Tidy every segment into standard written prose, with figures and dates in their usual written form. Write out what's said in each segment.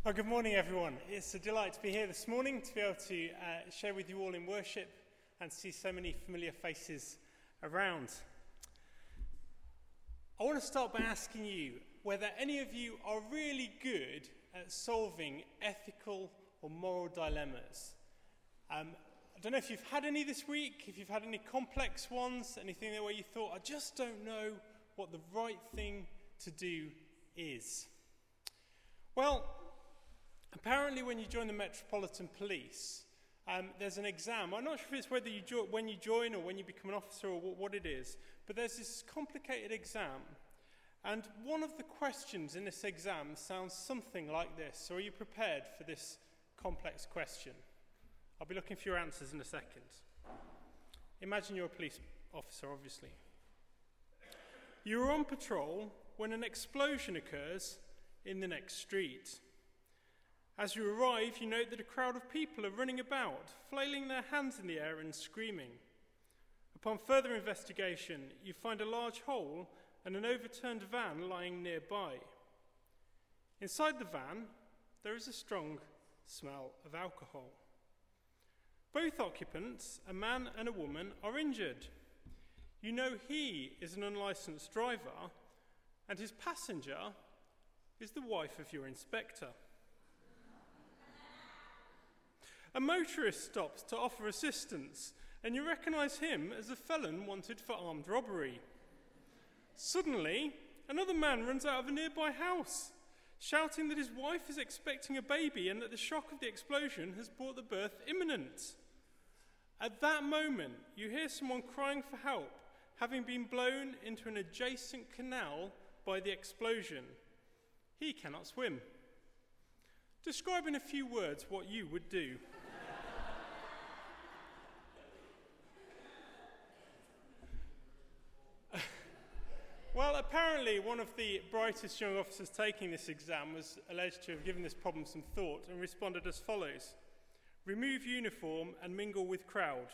Well, good morning, everyone. It's a delight to be here this morning, to be able to share with you all in worship and see so many familiar faces around. I want to start by asking you whether any of you are really good at solving ethical or moral dilemmas. I don't know if you've had any this week, if you've had any complex ones, anything where you thought, I just don't know what the right thing to do is. Well, apparently when you join the Metropolitan Police, there's an exam. I'm not sure if it's whether when you join or when you become an officer or what it is, but there's this complicated exam. And one of the questions in this exam sounds something like this. So are you prepared for this complex question? I'll be looking for your answers in a second. Imagine you're a police officer, obviously. You're on patrol when an explosion occurs in the next street. As you arrive, you note that a crowd of people are running about, flailing their hands in the air and screaming. Upon further investigation, you find a large hole and an overturned van lying nearby. Inside the van, there is a strong smell of alcohol. Both occupants, a man and a woman, are injured. You know he is an unlicensed driver, and his passenger is the wife of your inspector. A motorist stops to offer assistance, and you recognise him as a felon wanted for armed robbery. Suddenly, another man runs out of a nearby house, shouting that his wife is expecting a baby and that the shock of the explosion has brought the birth imminent. At that moment, you hear someone crying for help, having been blown into an adjacent canal by the explosion. He cannot swim. Describe in a few words what you would do. Well, apparently one of the brightest young officers taking this exam was alleged to have given this problem some thought and responded as follows: remove uniform and mingle with crowd.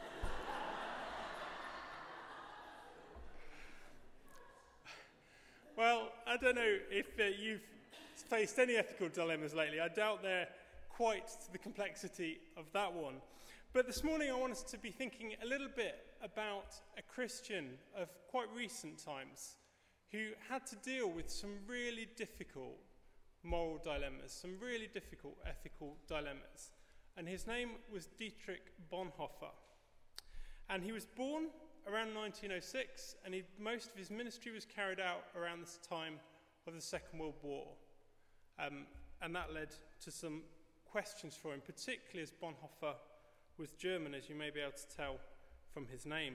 Well, I don't know if you've faced any ethical dilemmas lately. I doubt they're quite to the complexity of that one. But this morning I want us to be thinking a little bit about a Christian of quite recent times who had to deal with some really difficult moral dilemmas, some really difficult ethical dilemmas. And his name was Dietrich Bonhoeffer. And he was born around 1906, and most of his ministry was carried out around this time of the Second World War. And that led to some questions for him, particularly as Bonhoeffer was German, as you may be able to tell from his name.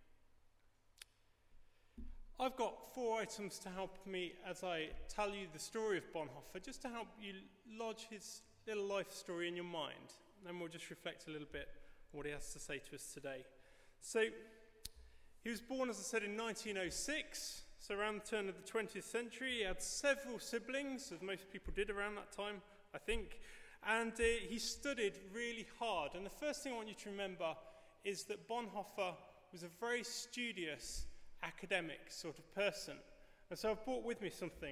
I've got 4 items to help me as I tell you the story of Bonhoeffer, just to help you lodge his little life story in your mind. Then we'll just reflect a little bit on what he has to say to us today. So, he was born, as I said, in 1906, so around the turn of the 20th century. He had several siblings, as most people did around that time, I think. And he studied really hard. And the first thing I want you to remember is that Bonhoeffer was a very studious, academic sort of person. And so I've brought with me something.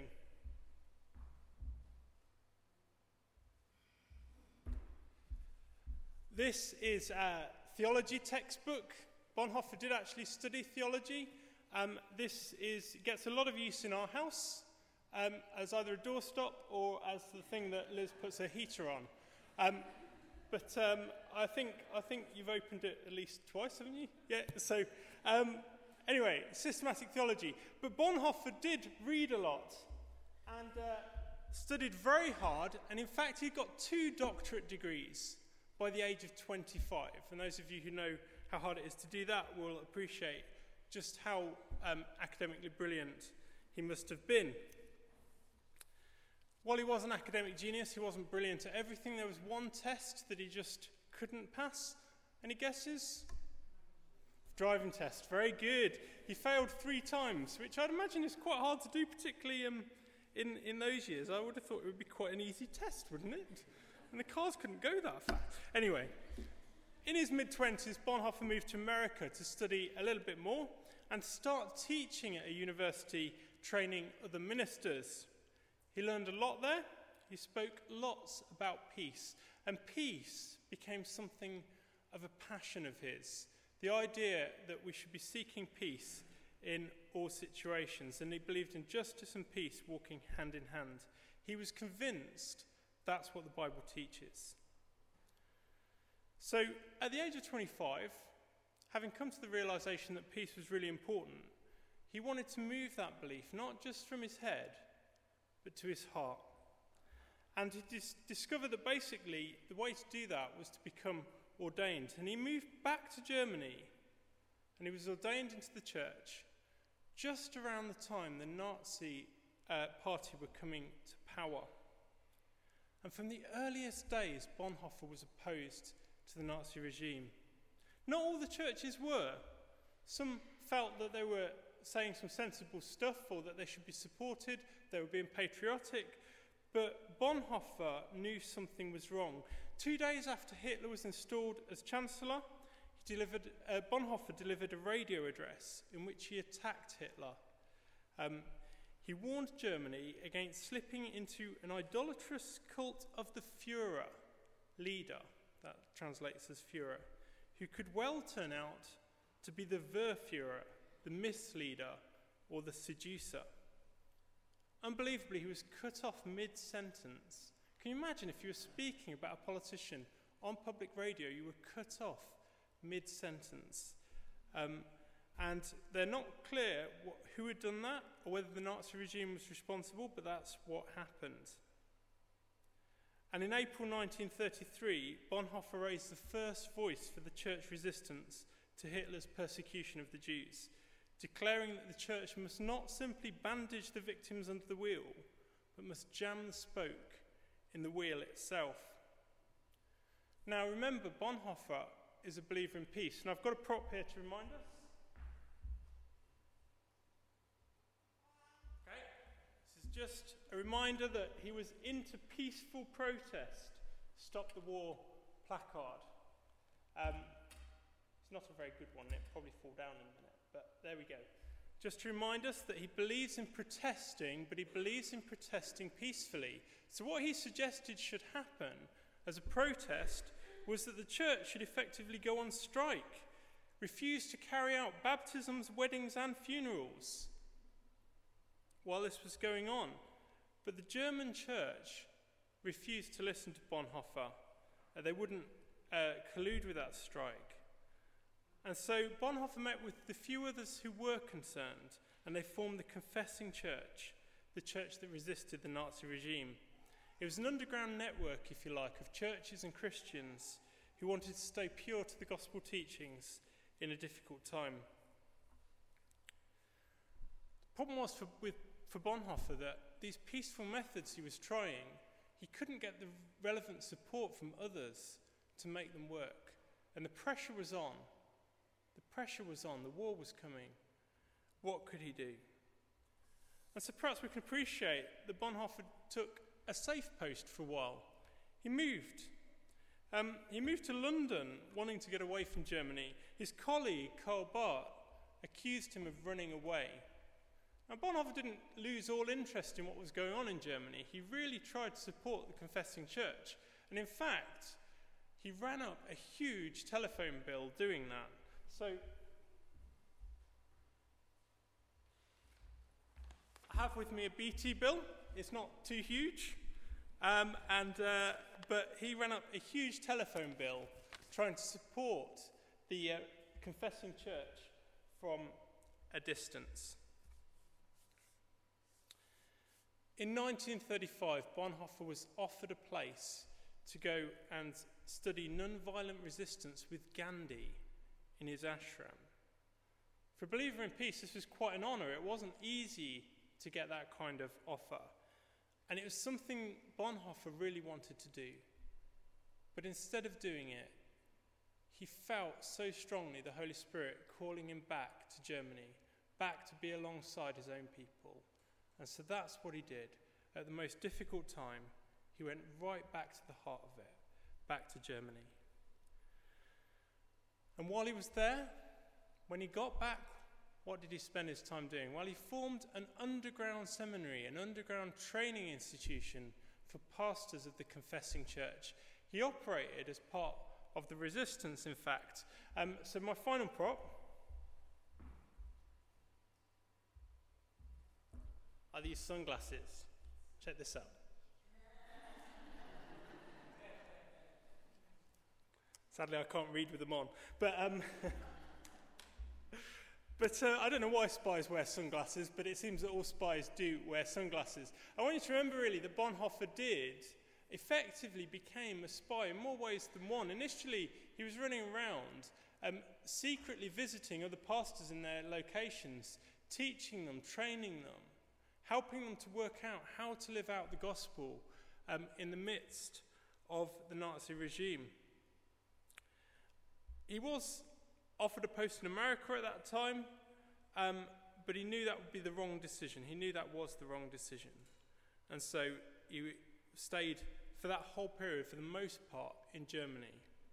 This is a theology textbook. Bonhoeffer did actually study theology. This gets a lot of use in our house. As either a doorstop or as the thing that Liz puts her heater on. But I think you've opened it at least twice, haven't you? Yeah, so anyway, systematic theology. But Bonhoeffer did read a lot and studied very hard, and in fact he got 2 doctorate degrees by the age of 25. And those of you who know how hard it is to do that will appreciate just how academically brilliant he must have been. While he was an academic genius, he wasn't brilliant at everything. There was one test that he just couldn't pass. Any guesses? Driving test. Very good. He failed 3 times, which I'd imagine is quite hard to do, particularly in those years. I would have thought it would be quite an easy test, wouldn't it? And the cars couldn't go that fast. Anyway, in his mid-20s, Bonhoeffer moved to America to study a little bit more and start teaching at a university, training other ministers. He learned a lot there, he spoke lots about peace, and peace became something of a passion of his. The idea that we should be seeking peace in all situations, and he believed in justice and peace walking hand in hand. He was convinced that's what the Bible teaches. So, at the age of 25, having come to the realization that peace was really important, he wanted to move that belief not just from his head, but to his heart. And he discovered that basically the way to do that was to become ordained. And he moved back to Germany, and he was ordained into the church just around the time the Nazi party were coming to power. And from the earliest days, Bonhoeffer was opposed to the Nazi regime. Not all the churches were. Some felt that they were saying some sensible stuff, or that they should be supported, they were being patriotic. But Bonhoeffer knew something was wrong. 2 days after Hitler was installed as Chancellor, Bonhoeffer delivered a radio address in which he attacked Hitler. He warned Germany against slipping into an idolatrous cult of the Führer leader, that translates as Führer, who could well turn out to be the Verführer, the misleader, or the seducer. Unbelievably, he was cut off mid-sentence. Can you imagine if you were speaking about a politician on public radio, you were cut off mid-sentence? And they're not clear who had done that, or whether the Nazi regime was responsible, but that's what happened. And in April 1933, Bonhoeffer raised the first voice for the church resistance to Hitler's persecution of the Jews, declaring that the church must not simply bandage the victims under the wheel, but must jam the spoke in the wheel itself. Now remember, Bonhoeffer is a believer in peace, and I've got a prop here to remind us. Okay, this is just a reminder that he was into peaceful protest. Stop the war placard. It's not a very good one, it'll probably fall down in a minute. But there we go. Just to remind us that he believes in protesting, but he believes in protesting peacefully. So what he suggested should happen as a protest was that the church should effectively go on strike, refuse to carry out baptisms, weddings, and funerals while this was going on. But the German church refused to listen to Bonhoeffer. They wouldn't collude with that strike. And so Bonhoeffer met with the few others who were concerned, and they formed the Confessing Church, the church that resisted the Nazi regime. It was an underground network, if you like, of churches and Christians who wanted to stay pure to the gospel teachings in a difficult time. The problem was for Bonhoeffer that these peaceful methods he was trying, he couldn't get the relevant support from others to make them work. And the pressure was on. The war was coming. What could he do? And so perhaps we can appreciate that Bonhoeffer took a safe post for a while. He moved. He moved to London, wanting to get away from Germany. His colleague, Karl Barth, accused him of running away. Now, Bonhoeffer didn't lose all interest in what was going on in Germany. He really tried to support the Confessing Church. And in fact, he ran up a huge telephone bill doing that. So, I have with me a BT bill. It's not too huge. But he ran up a huge telephone bill trying to support the Confessing Church from a distance. In 1935, Bonhoeffer was offered a place to go and study non-violent resistance with Gandhi in his ashram. For a believer in peace, this was quite an honour. It wasn't easy to get that kind of offer. And it was something Bonhoeffer really wanted to do. But instead of doing it, he felt so strongly the Holy Spirit calling him back to Germany, back to be alongside his own people. And so that's what he did. At the most difficult time, he went right back to the heart of it, back to Germany. And while he was there, when he got back, what did he spend his time doing? Well, he formed an underground seminary, an underground training institution for pastors of the Confessing Church. He operated as part of the resistance, in fact. So my final prop are these sunglasses. Check this out. Sadly, I can't read with them on. But I don't know why spies wear sunglasses, but it seems that all spies do wear sunglasses. I want you to remember, really, that Bonhoeffer effectively became a spy in more ways than one. Initially, he was running around, secretly visiting other pastors in their locations, teaching them, training them, helping them to work out how to live out the gospel in the midst of the Nazi regime. He was offered a post in America at that time, but he knew that would be the wrong decision. He knew that was the wrong decision. And so he stayed for that whole period, for the most part, in Germany.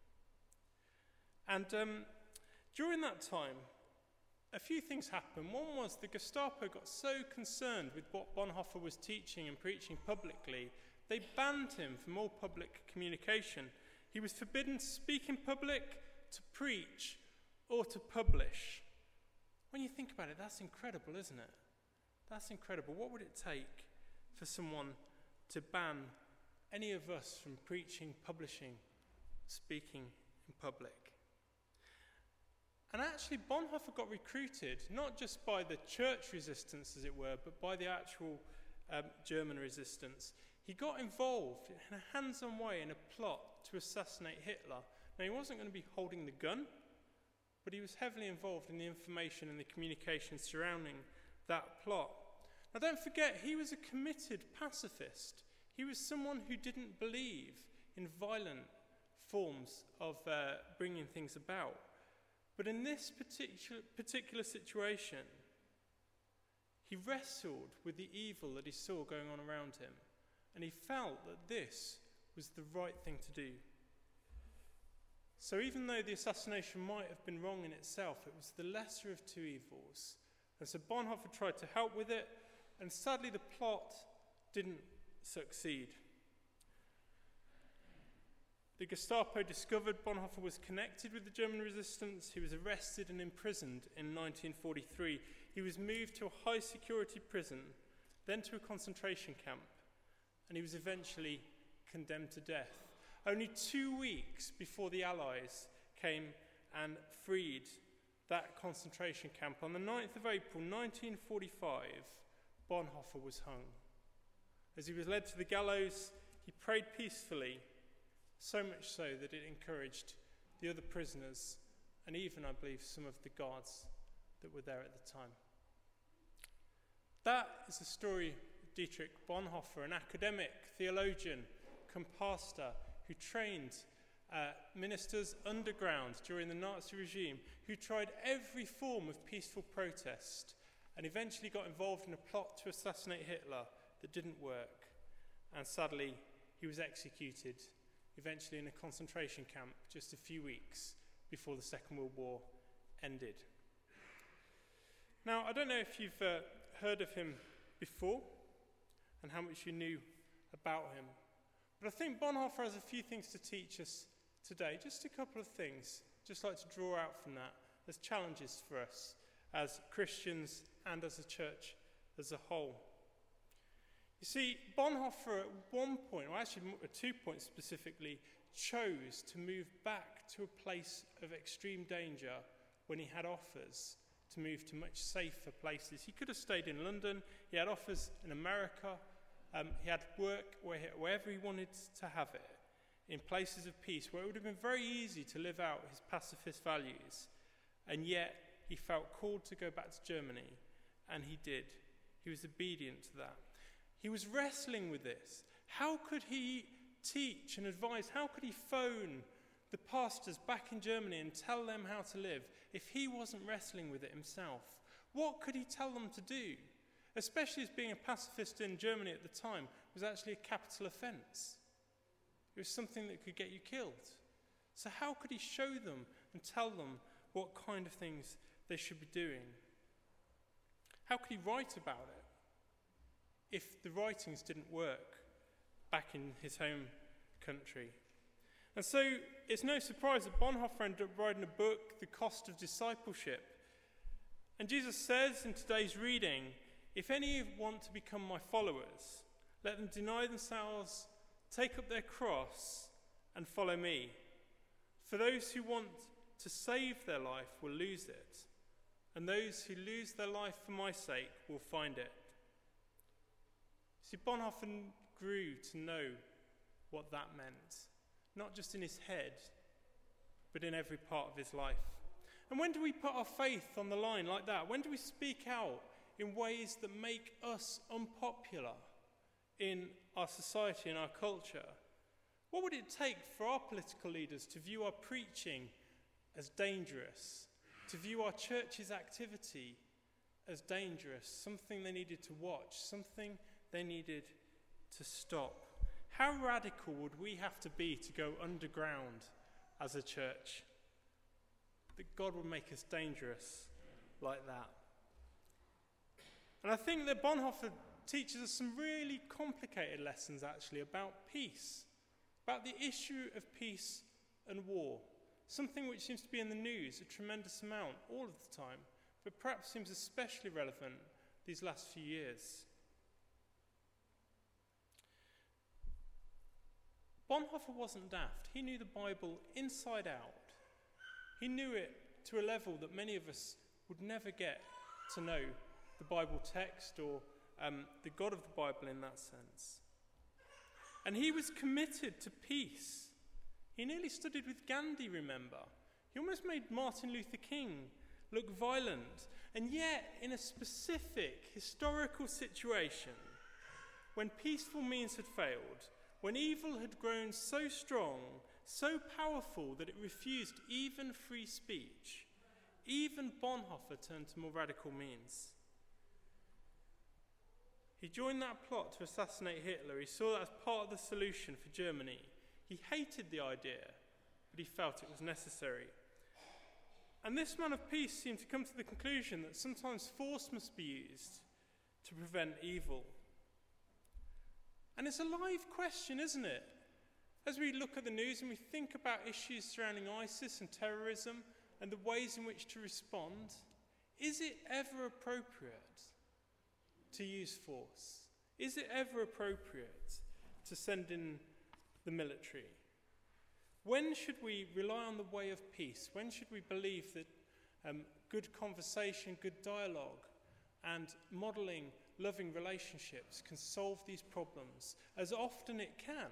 And during that time, a few things happened. One was the Gestapo got so concerned with what Bonhoeffer was teaching and preaching publicly, they banned him from all public communication. He was forbidden to speak in public, to preach, or to publish. When you think about it, that's incredible, isn't it? That's incredible. What would it take for someone to ban any of us from preaching, publishing, speaking in public? And actually, Bonhoeffer got recruited, not just by the church resistance, as it were, but by the actual German resistance. He got involved in a hands-on way in a plot to assassinate Hitler. Now, he wasn't going to be holding the gun, but he was heavily involved in the information and the communication surrounding that plot. Now, don't forget, he was a committed pacifist. He was someone who didn't believe in violent forms of bringing things about. But in this particular situation, he wrestled with the evil that he saw going on around him, and he felt that this was the right thing to do. So even though the assassination might have been wrong in itself, it was the lesser of two evils. And so Bonhoeffer tried to help with it, and sadly the plot didn't succeed. The Gestapo discovered Bonhoeffer was connected with the German resistance. He was arrested and imprisoned in 1943. He was moved to a high-security prison, then to a concentration camp, and he was eventually condemned to death. Only 2 weeks before the Allies came and freed that concentration camp, on the 9th of April 1945, Bonhoeffer was hung. As he was led to the gallows, he prayed peacefully, so much so that it encouraged the other prisoners and even, I believe, some of the guards that were there at the time. That is the story of Dietrich Bonhoeffer, an academic, theologian, pastor who trained ministers underground during the Nazi regime, who tried every form of peaceful protest and eventually got involved in a plot to assassinate Hitler that didn't work. And sadly, he was executed, eventually in a concentration camp just a few weeks before the Second World War ended. Now, I don't know if you've heard of him before and how much you knew about him, but I think Bonhoeffer has a few things to teach us today, just a couple of things, just like to draw out from that as challenges for us as Christians and as a church as a whole. You see, Bonhoeffer at one point, or actually at 2 points specifically, chose to move back to a place of extreme danger when he had offers to move to much safer places. He could have stayed in London, he had offers in America, he had work wherever he wanted to have it, in places of peace, where it would have been very easy to live out his pacifist values. And yet, he felt called to go back to Germany, and he did. He was obedient to that. He was wrestling with this. How could he teach and advise? How could he phone the pastors back in Germany and tell them how to live if he wasn't wrestling with it himself? What could he tell them to do? Especially as being a pacifist in Germany at the time was actually a capital offence. It was something that could get you killed. So how could he show them and tell them what kind of things they should be doing? How could he write about it if the writings didn't work? back in his home country. And so it's no surprise that Bonhoeffer ended up writing a book, The Cost of Discipleship. And Jesus says in today's reading, if any want to become my followers, let them deny themselves, take up their cross, and follow me. For those who want to save their life will lose it, and those who lose their life for my sake will find it. See, Bonhoeffer grew to know what that meant, not just in his head, but in every part of his life. And when do we put our faith on the line like that? When do we speak out in ways that make us unpopular in our society and our culture? What would it take for our political leaders to view our preaching as dangerous, to view our church's activity as dangerous, something they needed to watch, something they needed to stop? How radical would we have to be to go underground as a church that God would make us dangerous like that? And I think that Bonhoeffer teaches us some really complicated lessons actually about peace, about the issue of peace and war, something which seems to be in the news a tremendous amount all of the time, but perhaps seems especially relevant these last few years. Bonhoeffer wasn't daft. He knew the Bible inside out. He knew it to a level that many of us would never get to know the Bible text or the God of the Bible in that sense. And he was committed to peace. He nearly studied with Gandhi, remember. He almost made Martin Luther King look violent. And yet, in a specific historical situation, when peaceful means had failed, when evil had grown so strong, so powerful that it refused even free speech, even Bonhoeffer turned to more radical means. He joined that plot to assassinate Hitler. He saw that as part of the solution for Germany. He hated the idea, but he felt it was necessary. And this man of peace seemed to come to the conclusion that sometimes force must be used to prevent evil. And it's a live question, isn't it? As we look at the news and we think about issues surrounding ISIS and terrorism and the ways in which to respond, is it ever appropriate to use force? Is it ever appropriate to send in the military? When should we rely on the way of peace? When should we believe that good conversation, good dialogue, and modelling loving relationships can solve these problems as often it can?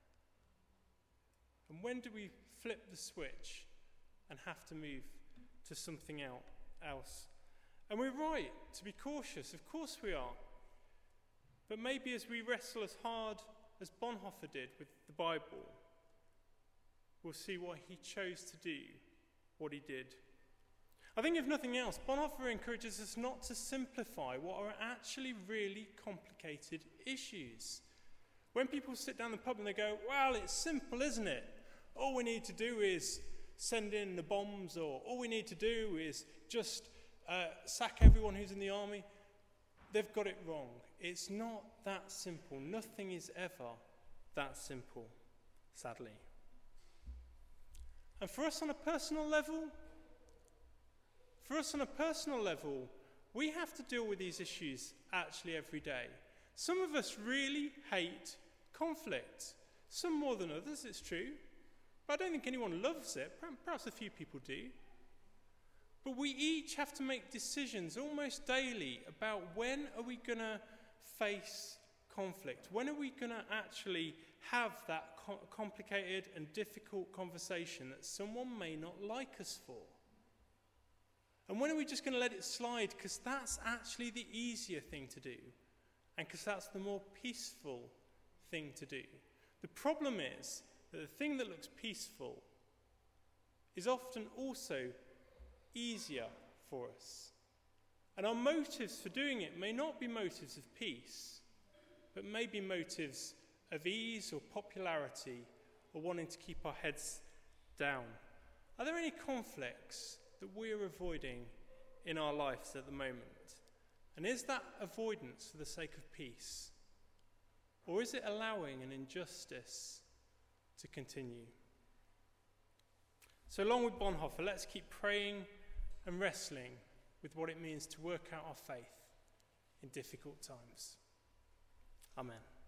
And when do we flip the switch and have to move to something else? And we're right to be cautious, of course we are. But maybe as we wrestle as hard as Bonhoeffer did with the Bible, we'll see why he chose to do what he did. I think if nothing else, Bonhoeffer encourages us not to simplify what are actually really complicated issues. When people sit down in the pub and they go, well, it's simple, isn't it? All we need to do is send in the bombs, or all we need to do is just sack everyone who's in the army. They've got it wrong. It's not that simple. Nothing is ever that simple, sadly. And for us on a personal level, we have to deal with these issues actually every day. Some of us really hate conflict. Some more than others, it's true. But I don't think anyone loves it. Perhaps a few people do. But we each have to make decisions almost daily about when are we going to face conflict? When are we going to actually have that complicated and difficult conversation that someone may not like us for? And when are we just going to let it slide because that's actually the easier thing to do and because that's the more peaceful thing to do? The problem is that the thing that looks peaceful is often also easier for us. And our motives for doing it may not be motives of peace, but maybe motives of ease or popularity or wanting to keep our heads down. Are there any conflicts that we're avoiding in our lives at the moment? And is that avoidance for the sake of peace? Or is it allowing an injustice to continue? So along with Bonhoeffer, let's keep praying and wrestling with what it means to work out our faith in difficult times. Amen.